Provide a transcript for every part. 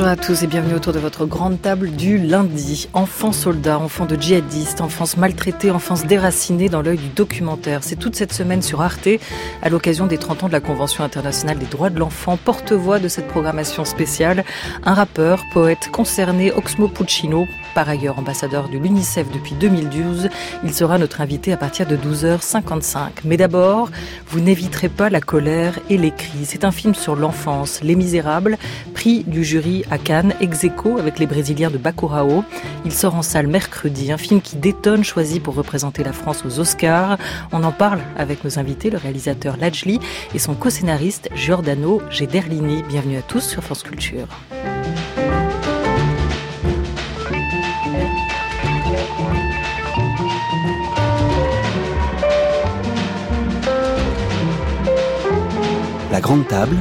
Bonjour à tous et bienvenue autour de votre grande table du lundi. Enfants soldats, enfants de djihadistes, enfance maltraitée, enfance déracinée dans l'œil du documentaire. C'est toute cette semaine sur Arte, à l'occasion des 30 ans de la Convention internationale des droits de l'enfant. Porte-voix de cette programmation spéciale, un rappeur, poète concerné, Oxmo Puccino, par ailleurs ambassadeur de l'UNICEF depuis 2012. Il sera notre invité à partir de 12h55. Mais d'abord, vous n'éviterez pas la colère et les cris. C'est un film sur l'enfance, Les Misérables, prix du jury à Cannes, ex aequo avec les Brésiliens de Bacurau. Il sort en salle mercredi, un film qui détonne, choisi pour représenter la France aux Oscars. On en parle avec nos invités, le réalisateur Lajli et son co-scénariste Giordano Gederlini. Bienvenue à tous sur France Culture. La grande table.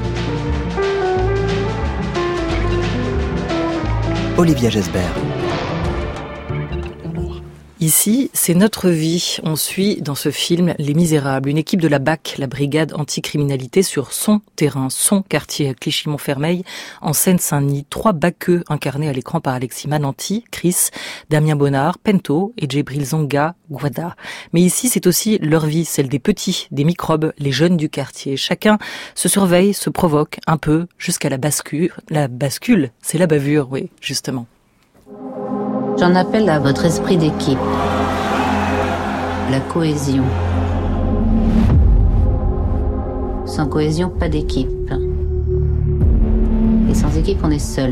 Olivia Gesbert. Ici, c'est notre vie. On suit dans ce film Les Misérables, une équipe de la BAC, la brigade anticriminalité, sur son terrain, son quartier à Clichy-Montfermeil, en Seine-Saint-Denis. 3 baqueux incarnés à l'écran par Alexis Mananti, Chris, Damien Bonnard, Pento et Djibril Zonga, Guada. Mais ici, c'est aussi leur vie, celle des petits, des microbes, les jeunes du quartier. Chacun se surveille, se provoque un peu jusqu'à la bascule. La bascule, c'est la bavure, oui, justement. J'en appelle à votre esprit d'équipe, la cohésion. Sans cohésion, pas d'équipe. Et sans équipe, on est seul.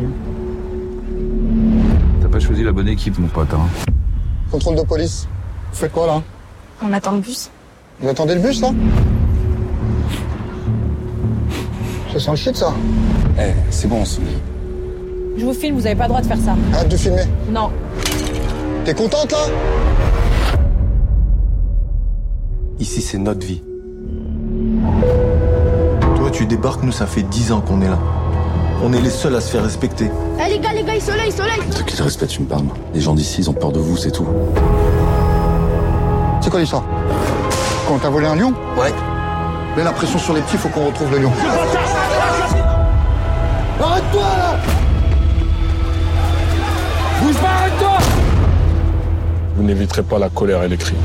T'as pas choisi la bonne équipe, mon pote, hein. Contrôle de police. Vous faites quoi, là? On attend le bus. Vous attendez le bus, là? Ça sent le shit, ça. C'est bon, on se dit. Je vous filme, vous avez pas le droit de faire ça. Arrête de filmer. Non. T'es contente, là? Ici, c'est notre vie. Toi, tu débarques, nous, ça fait 10 ans qu'on est là. On est les seuls à se faire respecter. Eh les gars, soleil. De quel respect tu me parles? Les gens d'ici, ils ont peur de vous, c'est tout. C'est quoi l'histoire? Quand t'as volé un lion? Ouais. Mets la pression sur les petits, faut qu'on retrouve le lion. Arrête-toi, là! Bouge pas, arrête-toi! Vous n'éviterez pas la colère et les cris.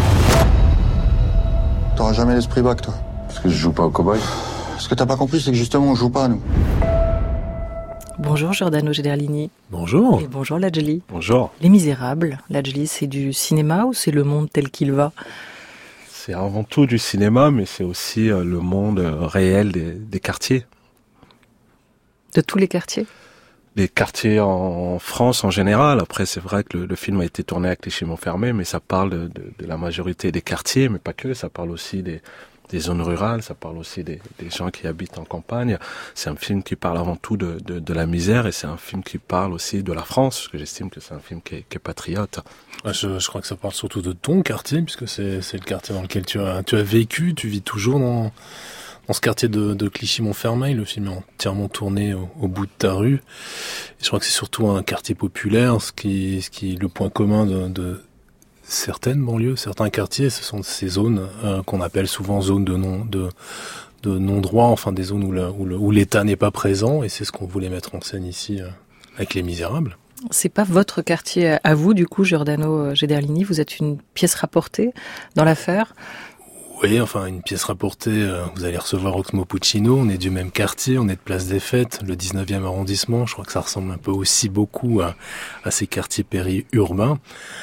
T'auras jamais l'esprit bac, toi. Parce que je joue pas au cow-boy. Ce que t'as pas compris, c'est que justement, on joue pas, nous. Bonjour Giordano Gederlini. Bonjour. Et bonjour Lajli. Bonjour. Les Misérables, Lajli, c'est du cinéma ou c'est le monde tel qu'il va? C'est avant tout du cinéma, mais c'est aussi le monde réel des quartiers. De tous les quartiers? Les quartiers en France en général. Après, c'est vrai que le film a été tourné à Clichy-Montfermeil, mais ça parle de la majorité des quartiers, mais pas que. Ça parle aussi des zones rurales, ça parle aussi des gens qui habitent en campagne. C'est un film qui parle avant tout de la misère, et c'est un film qui parle aussi de la France, parce que j'estime que c'est un film qui est patriote. Je crois que ça parle surtout de ton quartier, puisque c'est le quartier dans lequel tu as vécu, tu vis toujours dans ce quartier de Clichy-Montfermeil. Le film est entièrement tourné au bout de ta rue. Et je crois que c'est surtout un quartier populaire, ce qui est le point commun de certaines banlieues, certains quartiers. Ce sont ces zones qu'on appelle souvent zones de non-droit, enfin des zones où l'État n'est pas présent, et c'est ce qu'on voulait mettre en scène ici avec Les Misérables. C'est pas votre quartier à vous, du coup, Giordano Gederlini. Vous êtes une pièce rapportée dans l'affaire. Oui, enfin, une pièce rapportée, vous allez recevoir Oxmo Puccino, on est du même quartier, on est de Place des Fêtes, le 19e arrondissement. Je crois que ça ressemble un peu aussi beaucoup à ces quartiers périurbains.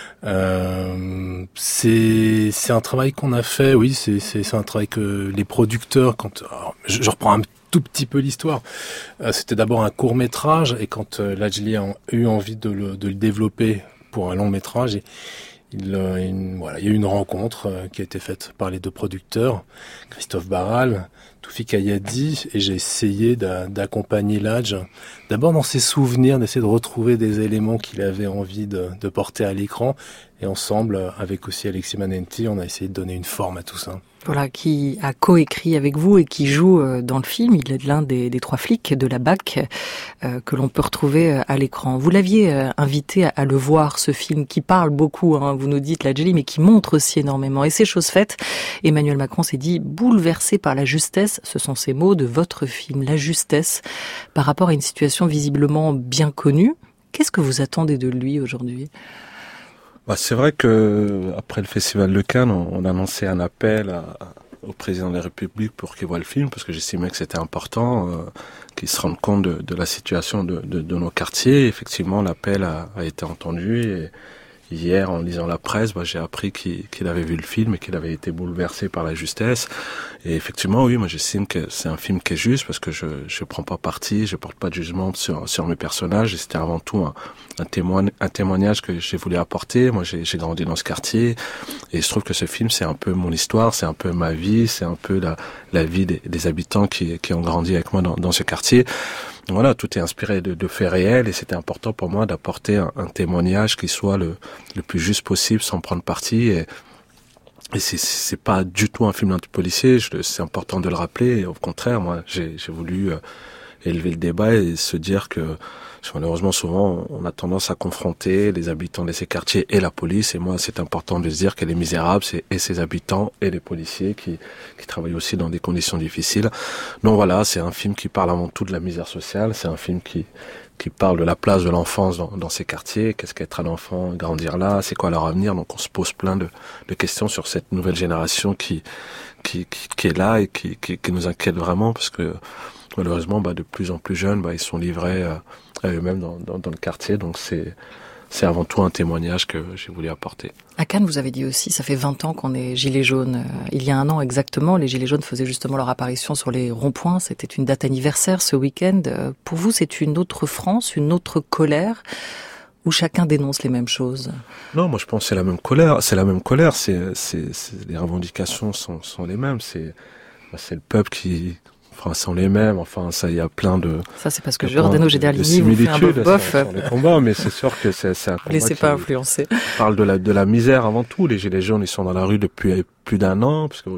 C'est un travail qu'on a fait, oui, c'est un travail que les producteurs, je reprends un tout petit peu l'histoire. C'était d'abord un court-métrage, et quand Lajli a eu envie de le développer pour un long-métrage, il y a eu une rencontre qui a été faite par les 2 producteurs, Christophe Barral, Toufik Ayadi, et j'ai essayé d'accompagner Laj, d'abord dans ses souvenirs, d'essayer de retrouver des éléments qu'il avait envie de porter à l'écran, et ensemble, avec aussi Alexis Mananti, on a essayé de donner une forme à tout ça. Voilà, qui a coécrit avec vous et qui joue dans le film. Il est l'un des 3 flics de la BAC que l'on peut retrouver à l'écran. Vous l'aviez invité à le voir, ce film qui parle beaucoup, hein, vous nous dites, Lajli, mais qui montre aussi énormément. Et c'est chose faite. Emmanuel Macron s'est dit bouleversé par la justesse justesse, ce sont ces mots de votre film, la justesse, par rapport à une situation visiblement bien connue. Qu'est-ce que vous attendez de lui aujourd'hui ? C'est vrai que après le Festival de Cannes, on a lancé un appel au président de la République pour qu'il voie le film, parce que j'estimais que c'était important qu'il se rende compte de la situation de nos quartiers. Effectivement, l'appel a été entendu et hier, en lisant la presse, j'ai appris qu'il avait vu le film et qu'il avait été bouleversé par la justesse. Et effectivement, oui, moi j'estime que c'est un film qui est juste parce que je prends pas parti, je porte pas de jugement sur mes personnages. Et c'était avant tout un témoignage que j'ai voulu apporter. Moi, j'ai grandi dans ce quartier et je trouve que ce film, c'est un peu mon histoire, c'est un peu ma vie, c'est un peu la vie des habitants qui ont grandi avec moi dans ce quartier. Voilà, tout est inspiré de faits réels et c'était important pour moi d'apporter un témoignage qui soit le plus juste possible sans prendre parti. Et c'est pas du tout un film anti-policier, c'est important de le rappeler. Et au contraire, moi, j'ai voulu élever le débat et se dire que malheureusement souvent on a tendance à confronter les habitants de ces quartiers et la police, et moi c'est important de se dire que Les Misérables, c'est et ses habitants et les policiers qui travaillent aussi dans des conditions difficiles. Donc voilà, c'est un film qui parle avant tout de la misère sociale, c'est un film qui parle de la place de l'enfance dans ces quartiers, qu'est-ce qu'être un enfant, grandir là, c'est quoi leur avenir. Donc on se pose plein de questions sur cette nouvelle génération qui est là et qui nous inquiète vraiment, parce que malheureusement de plus en plus jeunes ils sont livrés à eux-mêmes dans le quartier. Donc c'est avant tout un témoignage que j'ai voulu apporter. À Cannes, vous avez dit aussi, ça fait 20 ans qu'on est Gilets jaunes. Il y a un an exactement, les Gilets jaunes faisaient justement leur apparition sur les ronds-points. C'était une date anniversaire ce week-end. Pour vous, c'est une autre France, une autre colère, où chacun dénonce les mêmes choses? Non, moi je pense que c'est la même colère. C'est la même colère. Les revendications sont les mêmes. C'est le peuple qui... sont les mêmes. Ça, il y a plein de... Ça, c'est parce que Giordano Gedarlini vous fait un bof sur les combats, mais c'est sûr que c'est un combat. Laissez pas influencer. Parle de la misère avant tout. Les Gilets jaunes, ils sont dans la rue depuis plus d'un an, parce que,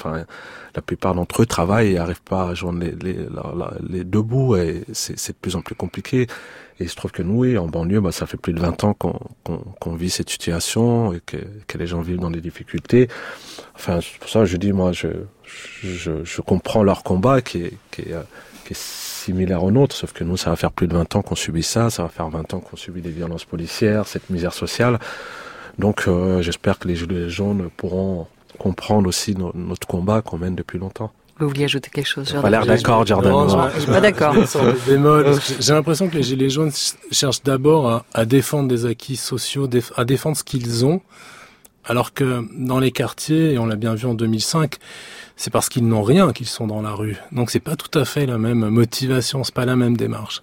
la plupart d'entre eux travaillent et n'arrivent pas à joindre les deux bouts, et c'est de plus en plus compliqué. Et il se trouve que nous, en banlieue, ça fait plus de 20 ans qu'on vit cette situation et que les gens vivent dans des difficultés. C'est pour ça que je dis, moi, je comprends leur combat qui est similaire au nôtre, sauf que nous, ça va faire plus de 20 ans qu'on subit ça va faire 20 ans qu'on subit des violences policières, cette misère sociale. Donc, j'espère que les Gilets jaunes pourront comprendre aussi notre combat qu'on mène depuis longtemps. Vous vouliez ajouter quelque chose, Giordano? Pas l'air d'accord, Giordano. Je suis pas d'accord. J'ai l'impression que les Gilets jaunes cherchent d'abord à défendre des acquis sociaux, à défendre ce qu'ils ont, alors que dans les quartiers, et on l'a bien vu en 2005, c'est parce qu'ils n'ont rien qu'ils sont dans la rue. Donc c'est pas tout à fait la même motivation, c'est pas la même démarche.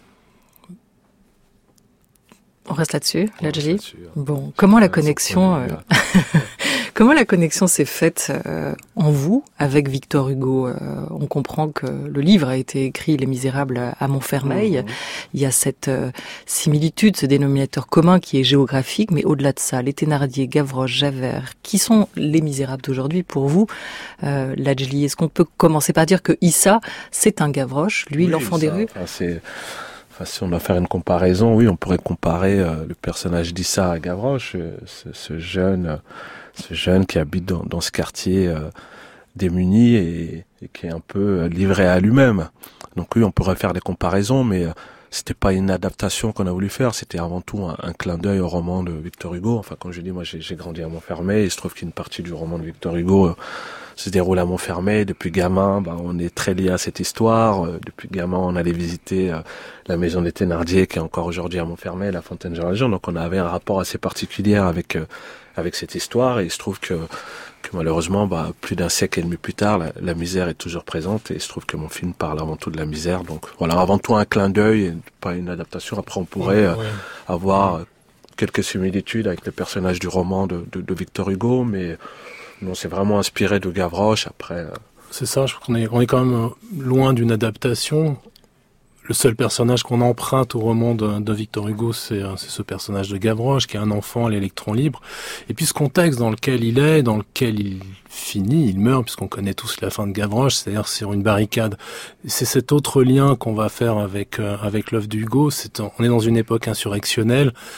On reste là-dessus, Ladjli. Bon, comment la connexion... Comment la connexion s'est faite en vous avec Victor Hugo? On comprend que le livre a été écrit, Les Misérables, à Montfermeil. Il y a cette similitude, ce dénominateur commun qui est géographique, mais au-delà de ça, les Thénardier, Gavroche, Javert, qui sont les Misérables d'aujourd'hui pour vous, Ladjli? Est-ce qu'on peut commencer par dire que Issa, c'est un Gavroche, lui, l'enfant des rues? Si on doit faire une comparaison, oui, on pourrait comparer le personnage d'Issa à Gavroche, ce jeune qui habite dans ce quartier démuni et qui est un peu livré à lui-même. Donc oui, on pourrait faire des comparaisons, mais c'était pas une adaptation qu'on a voulu faire, c'était avant tout un clin d'œil au roman de Victor Hugo. Comme je dis, moi j'ai grandi à Montfermeil, il se trouve qu'une partie du roman de Victor Hugo se déroule à Montfermeil. Depuis gamin, on est très lié à cette histoire. Depuis gamin, on allait visiter la maison des Thénardier, qui est encore aujourd'hui à Montfermeil, la Fontaine de Génération. Donc on avait un rapport assez particulier avec cette histoire, et il se trouve que malheureusement, plus d'un siècle et demi plus tard, la misère est toujours présente, et il se trouve que mon film parle avant tout de la misère. Donc voilà, avant tout un clin d'œil, et pas une adaptation. Après, on pourrait avoir quelques similitudes avec les personnages du roman de Victor Hugo, mais non, c'est vraiment inspiré de Gavroche. Après, c'est ça. Je crois qu'on est quand même loin d'une adaptation. Le seul personnage qu'on emprunte au roman de Victor Hugo, c'est ce personnage de Gavroche, qui est un enfant à l'électron libre. Et puis ce contexte dans lequel il est, dans lequel il finit, il meurt, puisqu'on connaît tous la fin de Gavroche, c'est-à-dire sur une barricade. C'est cet autre lien qu'on va faire avec l'œuvre d'Hugo. On est dans une époque insurrectionnelle.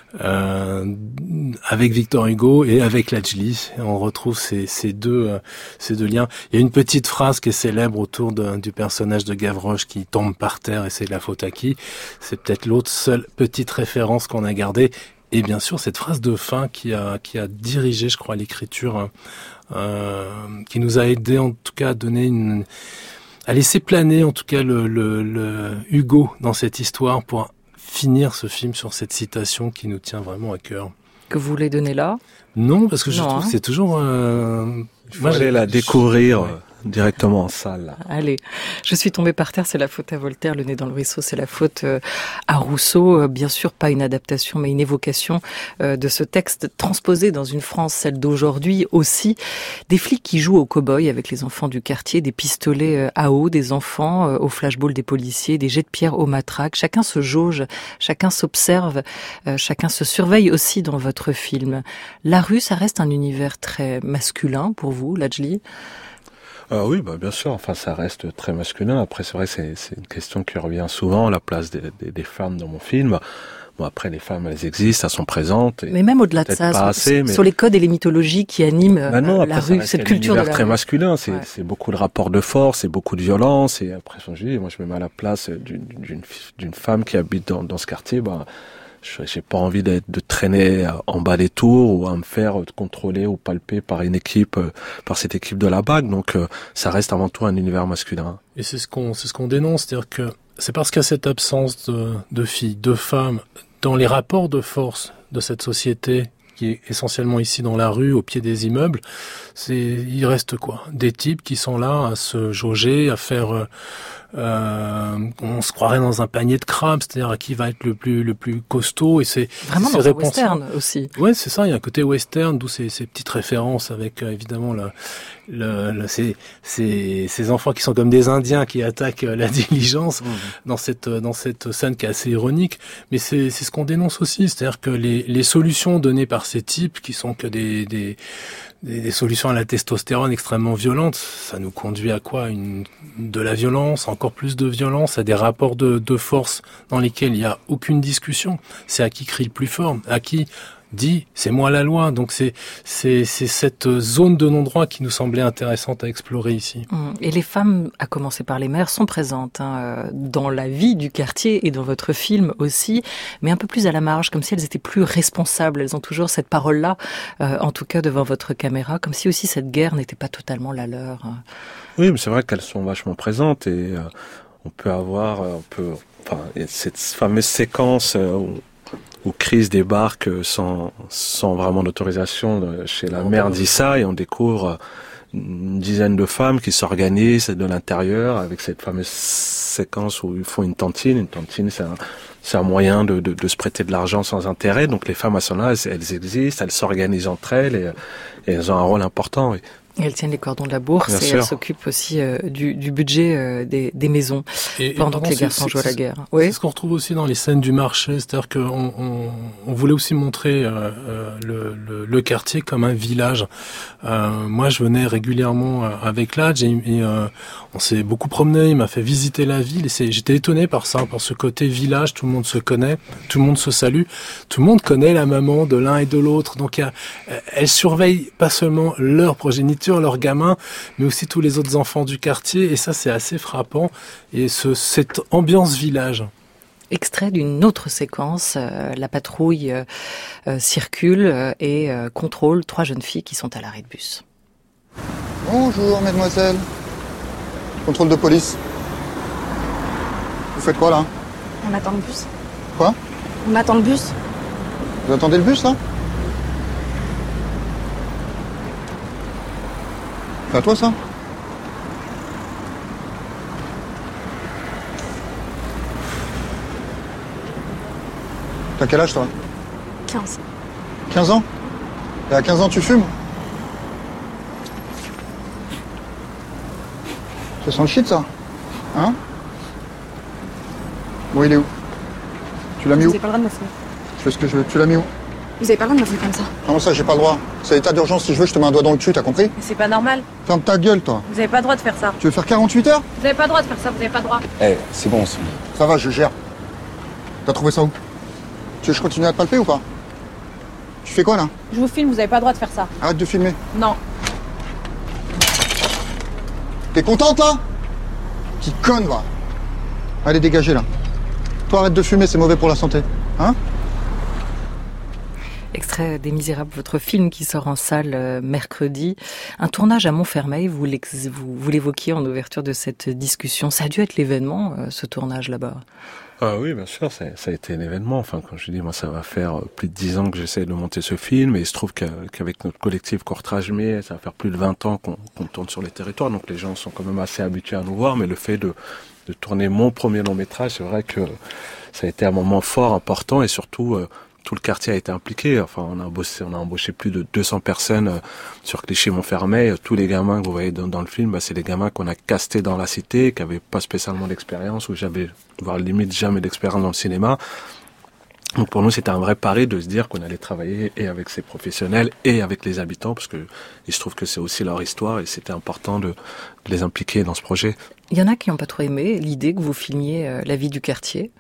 avec Victor Hugo et avec Lajli. On retrouve ces deux liens. Il y a une petite phrase qui est célèbre autour du personnage de Gavroche qui tombe par terre et c'est la faute à qui. C'est peut-être l'autre seule petite référence qu'on a gardée. Et bien sûr, cette phrase de fin qui a dirigé, je crois, l'écriture, qui nous a aidé en tout cas à laisser planer en tout cas le Hugo dans cette histoire pour finir ce film sur cette citation qui nous tient vraiment à cœur. Que vous voulez donner là ? Non, parce que je trouve que c'est toujours... Il faut aller la découvrir directement en salle. Allez, je suis tombée par terre, c'est la faute à Voltaire, le nez dans le ruisseau, c'est la faute à Rousseau. Bien sûr, pas une adaptation, mais une évocation de ce texte transposé dans une France, celle d'aujourd'hui aussi. Des flics qui jouent aux cow-boys avec les enfants du quartier, des pistolets à eau, des enfants au flashball des policiers, des jets de pierre aux matraques. Chacun se jauge, chacun s'observe, chacun se surveille aussi dans votre film. La rue, ça reste un univers très masculin pour vous, Lajli ? Oui, bien sûr. Enfin, ça reste très masculin. Après, c'est vrai que c'est une question qui revient souvent, la place des femmes dans mon film. Bon, après, les femmes, elles existent, elles sont présentes. Mais même au-delà de ça, sur les codes et les mythologies qui animent la rue, cette culture de la rue. Très masculin. C'est beaucoup de rapports de force, c'est beaucoup de violence. Et après, moi, je me mets à la place d'une femme qui habite dans ce quartier. J'ai pas envie de traîner en bas des tours ou à me faire contrôler ou palper par cette équipe de la BAC. Donc, ça reste avant tout un univers masculin. Et c'est ce qu'on dénonce, c'est-à-dire que c'est parce qu'il y a cette absence de filles, de femmes, dans les rapports de force de cette société qui est essentiellement ici dans la rue, au pied des immeubles, il reste quoi ? Des types qui sont là à se jauger, à faire... on se croirait dans un panier de crabes, c'est-à-dire à qui va être le plus costaud, et c'est vraiment dans le western aussi. Ouais, c'est ça. Il y a un côté western, d'où ces petites références avec évidemment ces enfants qui sont comme des Indiens qui attaquent la diligence dans cette scène qui est assez ironique. Mais c'est ce qu'on dénonce aussi, c'est-à-dire que les solutions données par ces types qui sont que des solutions à la testostérone extrêmement violentes, ça nous conduit à quoi ? De la violence, encore plus de violence, à des rapports de force dans lesquels il n'y a aucune discussion. C'est à qui crie le plus fort, à qui dit c'est moi la loi. Donc c'est cette zone de non-droit qui nous semblait intéressante à explorer ici. Et les femmes, à commencer par les mères, sont présentes dans la vie du quartier et dans votre film aussi, mais un peu plus à la marge, comme si elles étaient plus responsables. Elles ont toujours cette parole-là, en tout cas devant votre caméra, comme si aussi cette guerre n'était pas totalement la leur. Oui, mais c'est vrai qu'elles sont vachement présentes et on peut avoir cette fameuse séquence où Chris débarque sans vraiment d'autorisation chez la mère d'Issa et on découvre une dizaine de femmes qui s'organisent de l'intérieur avec cette fameuse séquence où ils font une tantine. Une tantine, c'est un moyen de se prêter de l'argent sans intérêt. Donc les femmes à son âge, elles existent, elles s'organisent entre elles et elles ont un rôle important. Oui. Et elles tiennent les cordons de la bourse. Bien et sûr. Elles s'occupent aussi du budget des maisons pendant que les garçons jouent à la guerre. Oui. C'est ce qu'on retrouve aussi dans les scènes du marché, c'est-à-dire qu'on voulait aussi montrer le quartier comme un village. Moi, je venais régulièrement avec Ladj et on s'est beaucoup promené. Il m'a fait visiter la ville et j'étais étonné par ça, par ce côté village. Tout le monde se connaît, tout le monde se salue, tout le monde connaît la maman de l'un et de l'autre. Donc, elles surveillent pas seulement leur progéniture, leurs gamins, mais aussi tous les autres enfants du quartier. Et ça, c'est assez frappant. Et cette ambiance village. Extrait d'une autre séquence, la patrouille circule et contrôle 3 jeunes filles qui sont à l'arrêt de bus. Bonjour, mesdemoiselles. Contrôle de police. Vous faites quoi, là ? On attend le bus. Quoi ? On attend le bus. Vous attendez le bus, là ? C'est à toi, ça ? T'as quel âge, toi ? 15. 15 ans ? Et à 15 ans, tu fumes ? Ça sent le shit, ça ? Hein ? Bon, il est où ? Tu l'as mis où ? Vous avez pas le droit de me fumer. Je fais ce que je veux. Tu l'as mis où ? Vous avez pas le droit de me fumer comme ça. Comment ça, j'ai pas le droit ? C'est l'état d'urgence, si je veux, je te mets un doigt dans le cul, t'as compris ? Mais c'est pas normal. Ferme ta gueule, toi. Vous avez pas le droit de faire ça. Tu veux faire 48 heures ? Vous avez pas le droit de faire ça, vous avez pas le droit. C'est bon, c'est bon. Ça va, je gère. T'as trouvé ça où ? Tu veux que je continue à te palper ou pas ? Tu fais quoi là? Je vous filme, vous avez pas le droit de faire ça. Arrête de filmer. Non. T'es contente là? Qui conne, va. Allez, dégagez là. Toi, arrête de fumer, c'est mauvais pour la santé. Hein? Extrait des Misérables, votre film qui sort en salle mercredi. Un tournage à Montfermeil, vous l'évoquiez en ouverture de cette discussion. Ça a dû être l'événement, ce tournage là-bas. Ah oui, bien sûr, ça a été un événement. Enfin, comme je dis, moi, ça va faire plus de 10 ans que j'essaie de monter ce film, et il se trouve qu'avec notre collectif Courtrage-Mai, ça va faire plus de 20 ans qu'on tourne sur les territoires, donc les gens sont quand même assez habitués à nous voir, mais le fait de tourner mon premier long métrage, c'est vrai que ça a été un moment fort, important, et surtout, tout le quartier a été impliqué. Enfin, on a embauché plus de 200 personnes sur Clichy-Montfermeil. Tous les gamins que vous voyez dans le film, c'est les gamins qu'on a castés dans la cité, qui avaient pas spécialement d'expérience, ou voire limite jamais d'expérience dans le cinéma. Donc pour nous, c'était un vrai pari de se dire qu'on allait travailler et avec ces professionnels et avec les habitants, parce que il se trouve que c'est aussi leur histoire et c'était important de les impliquer dans ce projet. Il y en a qui n'ont pas trop aimé l'idée que vous filmiez la vie du quartier.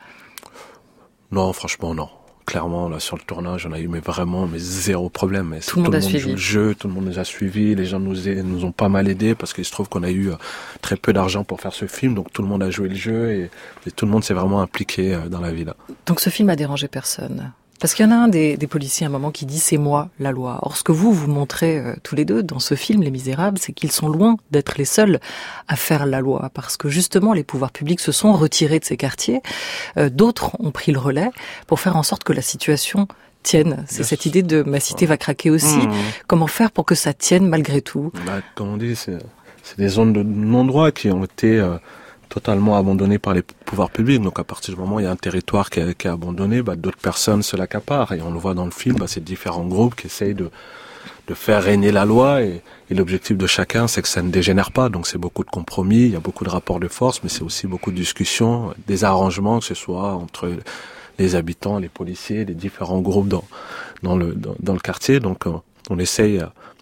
Non, franchement, non. Clairement, là, sur le tournage, on a eu mais zéro problème. Mais tout le monde a suivi joue le jeu, tout le monde nous a suivis, les gens nous ont pas mal aidés parce qu'il se trouve qu'on a eu très peu d'argent pour faire ce film, donc tout le monde a joué le jeu et tout le monde s'est vraiment impliqué dans la vie là. Donc ce film a dérangé personne? Parce qu'il y en a un des policiers à un moment qui dit « c'est moi la loi ». Or ce que vous montrez tous les deux dans ce film, Les Misérables, c'est qu'ils sont loin d'être les seuls à faire la loi. Parce que justement, les pouvoirs publics se sont retirés de ces quartiers. D'autres ont pris le relais pour faire en sorte que la situation tienne. C'est cette idée de « ma cité va craquer aussi ». Comment faire pour que ça tienne malgré tout? Comme on dit, c'est des zones de non-droit qui ont été totalement abandonné par les pouvoirs publics. Donc à partir du moment où il y a un territoire qui est abandonné, d'autres personnes se l'accaparent. Et on le voit dans le film, c'est différents groupes qui essayent de faire régner la loi. Et l'objectif de chacun, c'est que ça ne dégénère pas. Donc c'est beaucoup de compromis, il y a beaucoup de rapports de force, mais c'est aussi beaucoup de discussions, des arrangements, que ce soit entre les habitants, les policiers, les différents groupes dans le quartier. Donc on essaye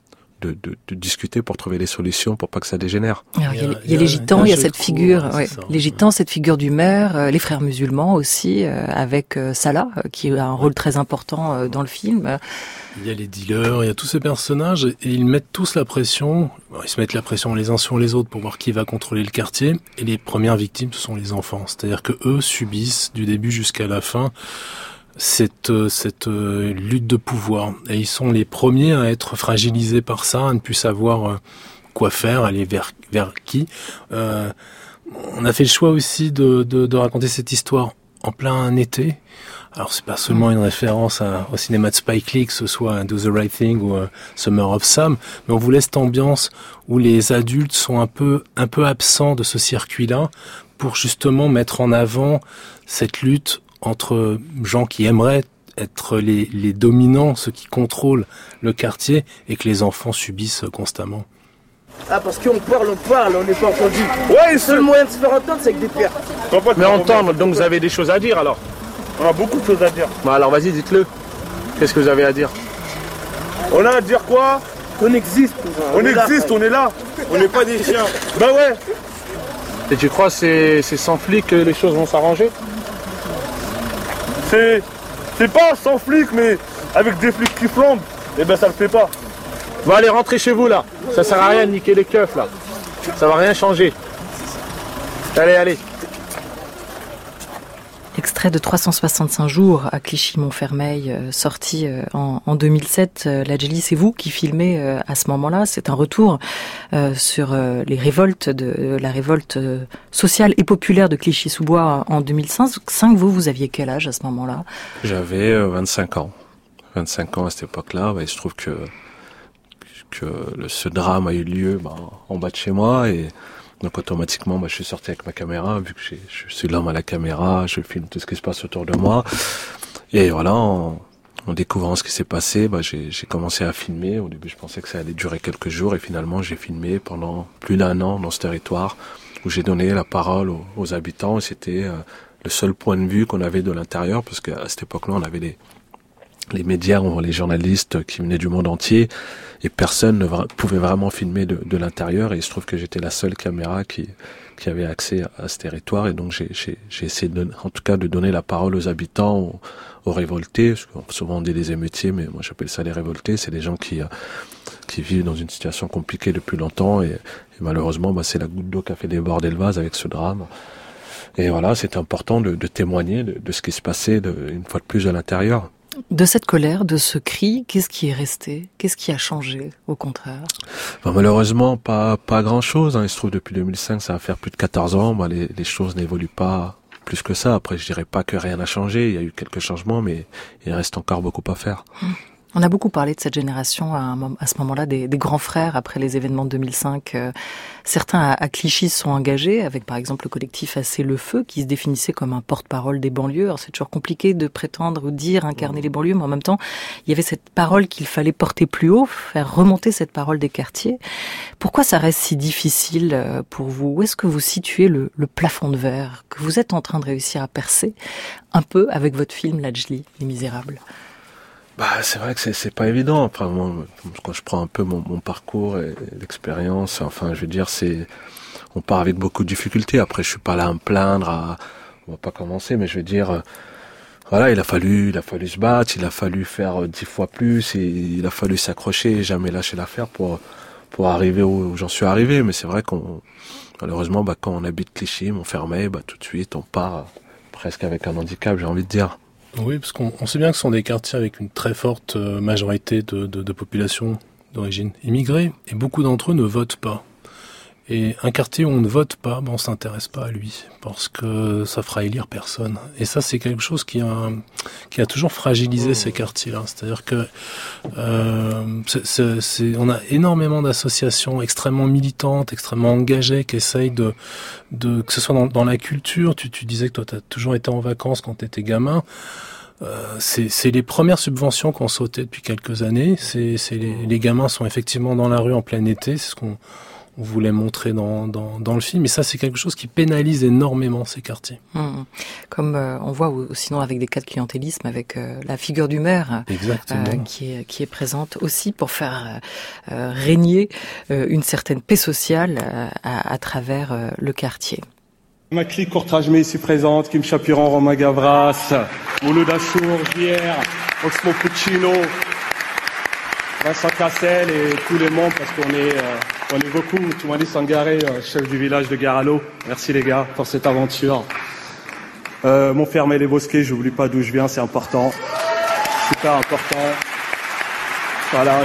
de discuter pour trouver des solutions pour pas que ça dégénère. Alors, il y a les gitans, il y a cette figure, les gitans, cette figure du maire, les frères musulmans aussi, avec Salah, qui a un rôle très important dans le film. Il y a les dealers, il y a tous ces personnages, et ils mettent tous la pression. Ils se mettent la pression les uns sur les autres pour voir qui va contrôler le quartier. Et les premières victimes, ce sont les enfants. C'est-à-dire que eux subissent, du début jusqu'à la fin, cette lutte de pouvoir. Et ils sont les premiers à être fragilisés par ça, à ne plus savoir quoi faire, aller vers qui. On a fait le choix aussi de raconter cette histoire en plein été. Alors c'est pas seulement une référence au cinéma de Spike Lee, que ce soit Do the Right Thing ou Summer of Sam, mais on voulait cette ambiance où les adultes sont un peu absents de ce circuit-là pour justement mettre en avant cette lutte entre gens qui aimeraient être les dominants, ceux qui contrôlent le quartier, et que les enfants subissent constamment. Ah, parce qu'on parle, on n'est pas entendu. Ouais, le seul moyen de se faire entendre, c'est avec des pierres. Mais entendre, donc vous avez des choses à dire alors? On a beaucoup de choses à dire. Alors vas-y, dites-le. Qu'est-ce que vous avez à dire? On a à dire quoi? Qu'on existe. On existe, on est là. On n'est pas des chiens. Bah ouais. Et tu crois que c'est sans flics que les choses vont s'arranger? C'est pas sans flics, mais avec des flics qui flambent, eh ben ça le fait pas. Bon, allez, rentrez chez vous là. Ça sert à rien de niquer les keufs là. Ça va rien changer. Allez. Extrait de 365 jours à Clichy-Montfermeil, sorti en 2007. Ladjli, c'est vous qui filmez à ce moment-là. C'est un retour sur les révoltes, la révolte sociale et populaire de Clichy-sous-Bois en 2005. Vous aviez quel âge à ce moment-là? J'avais 25 ans. 25 ans à cette époque-là. Il se trouve que ce drame a eu lieu en bas de chez moi, et donc automatiquement je suis sorti avec ma caméra, vu que je suis l'homme à la caméra, je filme tout ce qui se passe autour de moi, et voilà, en découvrant ce qui s'est passé, j'ai commencé à filmer. Au début je pensais que ça allait durer quelques jours, et finalement j'ai filmé pendant plus d'1 an dans ce territoire, où j'ai donné la parole aux habitants, et c'était le seul point de vue qu'on avait de l'intérieur, parce qu'à cette époque-là on avait les médias, les journalistes qui venaient du monde entier, et personne ne pouvait vraiment filmer de l'intérieur, et il se trouve que j'étais la seule caméra qui avait accès à ce territoire, et donc j'ai essayé en tout cas de donner la parole aux habitants, aux révoltés, parce que souvent on dit les émeutiers, mais moi j'appelle ça les révoltés, c'est des gens qui vivent dans une situation compliquée depuis longtemps, et malheureusement c'est la goutte d'eau qui a fait déborder le vase avec ce drame. Et voilà, c'était important de témoigner de ce qui se passait une fois de plus à l'intérieur. De cette colère, de ce cri, qu'est-ce qui est resté? Qu'est-ce qui a changé, au contraire? Malheureusement, pas grand-chose. Il se trouve depuis 2005, ça va faire plus de 14 ans. Les choses n'évoluent pas plus que ça. Après, je dirais pas que rien n'a changé. Il y a eu quelques changements, mais il reste encore beaucoup à faire. On a beaucoup parlé de cette génération à ce moment-là, des grands frères après les événements de 2005. Certains à Clichy se sont engagés avec par exemple le collectif Assez le Feu qui se définissait comme un porte-parole des banlieues. Alors c'est toujours compliqué de prétendre ou dire incarner les banlieues, mais en même temps, il y avait cette parole qu'il fallait porter plus haut, faire remonter cette parole des quartiers. Pourquoi ça reste si difficile pour vous? Où est-ce que vous situez le plafond de verre que vous êtes en train de réussir à percer un peu avec votre film Ladjli, Les Misérables? C'est vrai que c'est pas évident. Enfin, moi, quand je prends un peu mon parcours et l'expérience, enfin, je veux dire, on part avec beaucoup de difficultés. Après, je suis pas là à me plaindre, on va pas commencer, mais je veux dire, voilà, il a fallu se battre, il a fallu faire 10 fois plus, et il a fallu s'accrocher et jamais lâcher l'affaire pour arriver où j'en suis arrivé. Mais c'est vrai malheureusement, quand on habite Clichy, Montfermeil, tout de suite, on part presque avec un handicap, j'ai envie de dire. Oui, parce qu'on sait bien que ce sont des quartiers avec une très forte majorité de population d'origine immigrée, et beaucoup d'entre eux ne votent pas. Et un quartier où on ne vote pas, on s'intéresse pas à lui, parce que ça fera élire personne. Et ça, c'est quelque chose qui a toujours fragilisé ces quartiers-là. C'est-à-dire que on a énormément d'associations extrêmement militantes, extrêmement engagées, qui essayent que ce soit dans la culture. Tu disais que toi, tu as toujours été en vacances quand tu étais gamin. C'est les premières subventions qu'on sautait depuis quelques années. Les gamins sont effectivement dans la rue en plein été. C'est ce qu'on voulait montrer dans le film, et ça c'est quelque chose qui pénalise énormément ces quartiers. Comme on voit sinon avec des cas de clientélisme, avec la figure du maire qui est présente aussi pour faire régner une certaine paix sociale à travers le quartier. Ma clique Courtrajmé ici présente, Kim Chapiran, Romain Gavras, Mouloud Achour, JR, Oxmo Puccino, Vincent Cassel et tous les membres, parce qu'on est beaucoup. Toumani Sangaré, chef du village de Garalo. Merci les gars pour cette aventure. Montfermeil les Bosquets, j'oublie pas d'où je viens, c'est important. Super important. Voilà.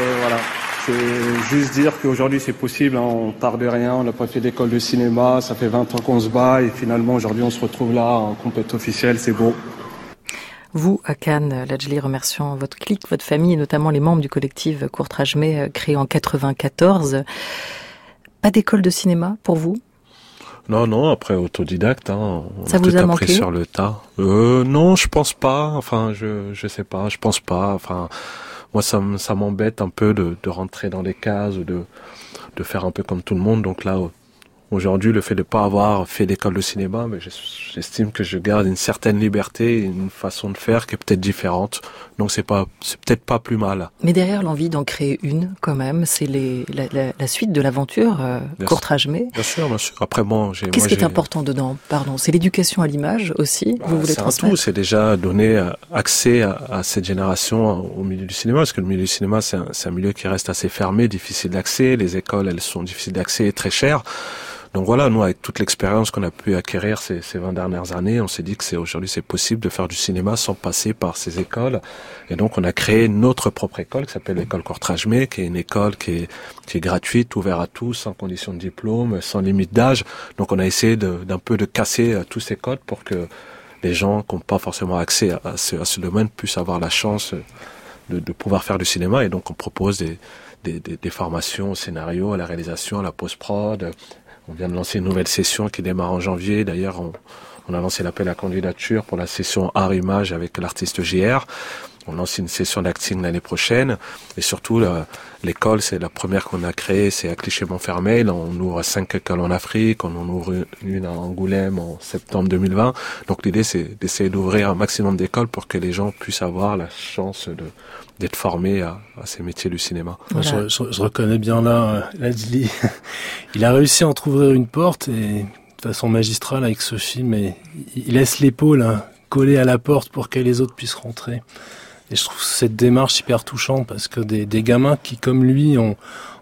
C'est juste dire qu'aujourd'hui c'est possible, on part de rien, on n'a pas fait d'école de cinéma, ça fait 20 ans qu'on se bat, et finalement aujourd'hui on se retrouve là en compétition officielle, c'est beau. Vous, à Cannes, Ladjli, remercions votre clique, votre famille, et notamment les membres du collectif Courtrajmé, créé en 94. Pas d'école de cinéma pour vous? Non, après autodidacte, on ça a vous tout a appris manqué sur le tas. Non, je pense pas. Enfin, je sais pas, je pense pas. Enfin, moi ça m'embête un peu de rentrer dans les cases ou de faire un peu comme tout le monde. Donc là, aujourd'hui, le fait de pas avoir fait d'école de cinéma, mais j'estime que je garde une certaine liberté, une façon de faire qui est peut-être différente. Donc c'est peut-être pas plus mal. Mais derrière l'envie d'en créer une, quand même, c'est la suite de l'aventure Courtrajmé. Bien sûr. Après qu'est-ce qui est important dedans? Pardon, c'est l'éducation à l'image aussi. Vous voulez transmettre? C'est un tout. C'est déjà donner accès à cette génération au milieu du cinéma, parce que le milieu du cinéma c'est un milieu qui reste assez fermé, difficile d'accès. Les écoles, elles sont difficiles d'accès et très chères. Donc voilà, nous, avec toute l'expérience qu'on a pu acquérir ces 20 dernières années, on s'est dit que aujourd'hui c'est possible de faire du cinéma sans passer par ces écoles. Et donc on a créé notre propre école qui s'appelle l'école Courtrajmé, qui est une école qui est gratuite, ouverte à tous, sans condition de diplôme, sans limite d'âge. Donc on a essayé d'un peu de casser tous ces codes pour que les gens qui n'ont pas forcément accès à ce domaine puissent avoir la chance de pouvoir faire du cinéma. Et donc on propose des formations au scénario, à la réalisation, à la post-prod. On vient de lancer une nouvelle session qui démarre en janvier. D'ailleurs, on a lancé l'appel à candidature pour la session Art Image avec l'artiste JR. On lance une session d'acting l'année prochaine. Et surtout, l'école, c'est la première qu'on a créée, c'est à Clichy-Montfermeil. On ouvre 5 écoles en Afrique, on en ouvre une à Angoulême en septembre 2020. Donc l'idée, c'est d'essayer d'ouvrir un maximum d'écoles pour que les gens puissent avoir la chance d'être formés à ces métiers du cinéma. Voilà. Je reconnais bien là, Ladjli. Il a réussi à entrouvrir une porte et de façon magistrale avec ce film, et il laisse l'épaule collée à la porte pour que les autres puissent rentrer. Et je trouve cette démarche hyper touchante parce que des gamins qui, comme lui, ont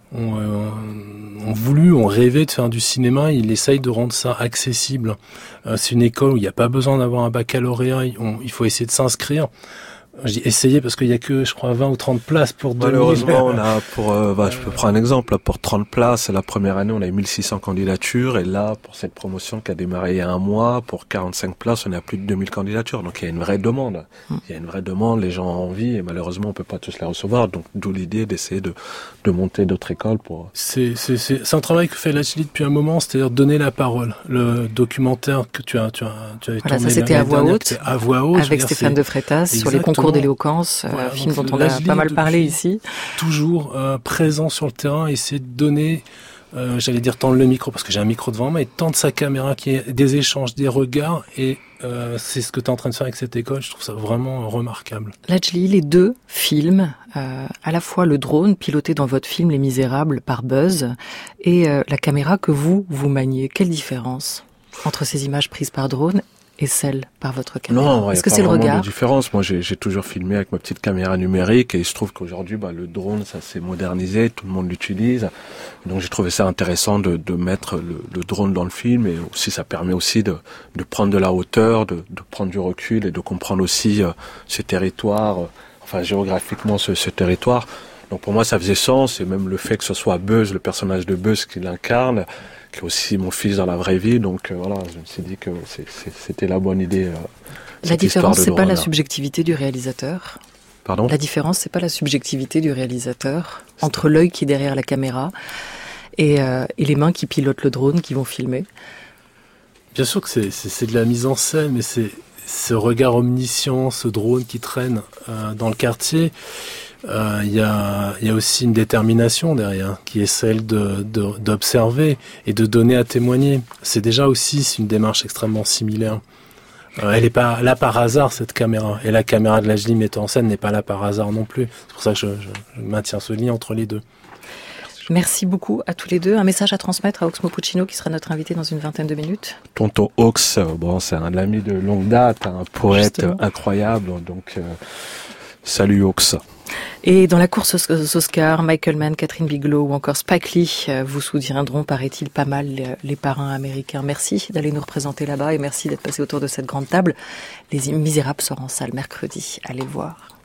rêvé de faire du cinéma, il essaye de rendre ça accessible. C'est une école où il n'y a pas besoin d'avoir un baccalauréat, il faut essayer de s'inscrire. Je dis essayer parce qu'il y a que, je crois, 20 ou 30 places pour 2000. Malheureusement, on a je peux prendre un exemple, pour 30 places, la première année, on a eu 1600 candidatures, et là, pour cette promotion qui a démarré il y a un mois, pour 45 places, on a plus de 2000 candidatures. Donc, il y a une vraie demande. Il y a une vraie demande, les gens ont envie, et malheureusement, on peut pas tous les recevoir. Donc, d'où l'idée d'essayer de monter d'autres écoles pour... C'est un travail que fait Ladjli depuis un moment, c'est-à-dire donner la parole. Le documentaire que tu avais tourné. Ça, c'était à voix haute. Avec Stéphane de Freitas sur les concours d'éloquence, un film dont on a pas mal parlé ici. Toujours présent sur le terrain, essayer de donner, j'allais dire tendre le micro, parce que j'ai un micro devant moi, et tendre sa caméra, qui est des échanges, des regards, et c'est ce que tu es en train de faire avec cette école. Je trouve ça vraiment remarquable. Ladjli, les deux films, à la fois le drone piloté dans votre film Les Misérables par Buzz, et la caméra que vous maniez, quelle différence entre ces images prises par drone et celle par votre caméra? Non, est-ce que c'est le regard? De différence. Moi, j'ai toujours filmé avec ma petite caméra numérique, et il se trouve qu'aujourd'hui, le drone, ça s'est modernisé, tout le monde l'utilise. Donc, j'ai trouvé ça intéressant de mettre le drone dans le film, et aussi, ça permet aussi de prendre de la hauteur, de prendre du recul, et de comprendre aussi ce territoire, géographiquement ce territoire. Donc, pour moi, ça faisait sens, et même le fait que ce soit Buzz, le personnage de Buzz qui l'incarne, qui est aussi mon fils dans la vraie vie, donc voilà, je me suis dit que c'était la bonne idée. La différence, c'est pas la subjectivité du réalisateur. Pardon ? La différence, c'est pas la subjectivité du réalisateur entre l'œil qui est derrière la caméra et les mains qui pilotent le drone, qui vont filmer. Bien sûr que c'est de la mise en scène, mais c'est ce regard omniscient, ce drone qui traîne dans le quartier. Il y a aussi une détermination derrière, qui est celle d'observer et de donner à témoigner. C'est déjà aussi une démarche extrêmement similaire. Elle n'est pas là par hasard, cette caméra. Et la caméra de Ladjli mettant en scène n'est pas là par hasard non plus. C'est pour ça que je maintiens ce lien entre les deux. Merci beaucoup à tous les deux. Un message à transmettre à Oxmo Puccino, qui sera notre invité dans une vingtaine de minutes. Tonton Ox, c'est un ami de longue date, un poète Justement. Incroyable. Donc, salut Ox. Et dans la course aux Oscars, Michael Mann, Catherine Bigelow ou encore Spike Lee vous soutiendront, paraît-il, pas mal les parrains américains. Merci d'aller nous représenter là-bas, et merci d'être passé autour de cette grande table. Les Misérables sort en salle mercredi. Allez le voir.